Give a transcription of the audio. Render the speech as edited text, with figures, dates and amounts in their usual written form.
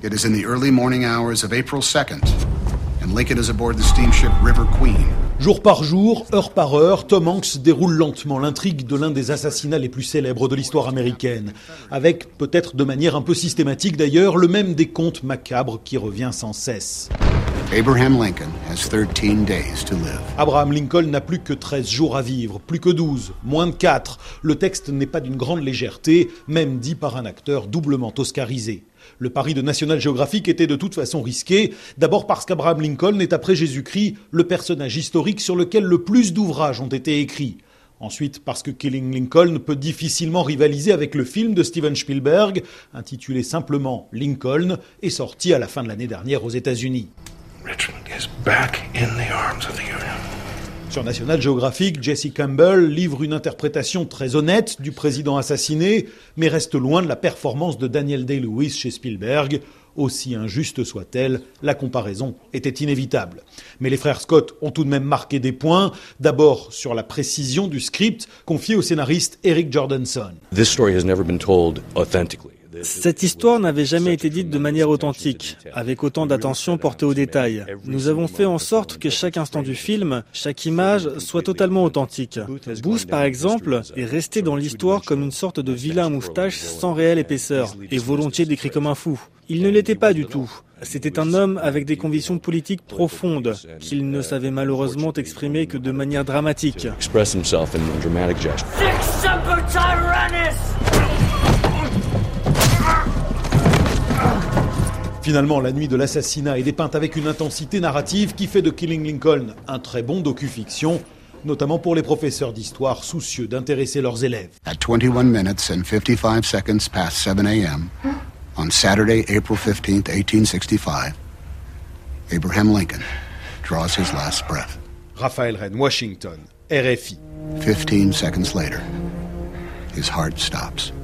It is in the early morning hours of April 2nd, and Lincoln is aboard the steamship River Queen. Jour par jour, heure par heure, Tom Hanks déroule lentement l'intrigue de l'un des assassinats les plus célèbres de l'histoire américaine, avec, peut-être de manière un peu systématique d'ailleurs, le même décompte macabre qui revient sans cesse. Abraham Lincoln has 13 days to live. Abraham Lincoln n'a plus que 13 jours à vivre, plus que 12, moins de 4. Le texte n'est pas d'une grande légèreté, même dit par un acteur doublement oscarisé. Le pari de National Geographic était de toute façon risqué, d'abord parce qu'Abraham Lincoln est après Jésus-Christ le personnage historique sur lequel le plus d'ouvrages ont été écrits. Ensuite, parce que Killing Lincoln peut difficilement rivaliser avec le film de Steven Spielberg, intitulé simplement Lincoln, et sorti à la fin de l'année dernière aux États-Unis. Richmond is back in the arms of the Union. Sur National Geographic, Jesse Campbell livre une interprétation très honnête du président assassiné, mais reste loin de la performance de Daniel Day-Lewis chez Spielberg. Aussi injuste soit-elle, la comparaison était inévitable. Mais les frères Scott ont tout de même marqué des points, d'abord sur la précision du script confié au scénariste Eric Jordanson. This story has never been told authentically. Cette histoire n'avait jamais été dite de manière authentique, avec autant d'attention portée aux détails. Nous avons fait en sorte que chaque instant du film, chaque image, soit totalement authentique. Booth, par exemple, est resté dans l'histoire comme une sorte de vilain moustache sans réelle épaisseur, et volontiers décrit comme un fou. Il ne l'était pas du tout. C'était un homme avec des convictions politiques profondes, qu'il ne savait malheureusement exprimer que de manière dramatique. Finalement, la nuit de l'assassinat est dépeinte avec une intensité narrative qui fait de Killing Lincoln un très bon docu-fiction, notamment pour les professeurs d'histoire soucieux d'intéresser leurs élèves. At 21 minutes and 55 seconds past 7 a.m., on Saturday, April 15th, 1865, Abraham Lincoln draws his last breath. Raphaël Rennes, Washington, RFI. 15 seconds later, his heart stops.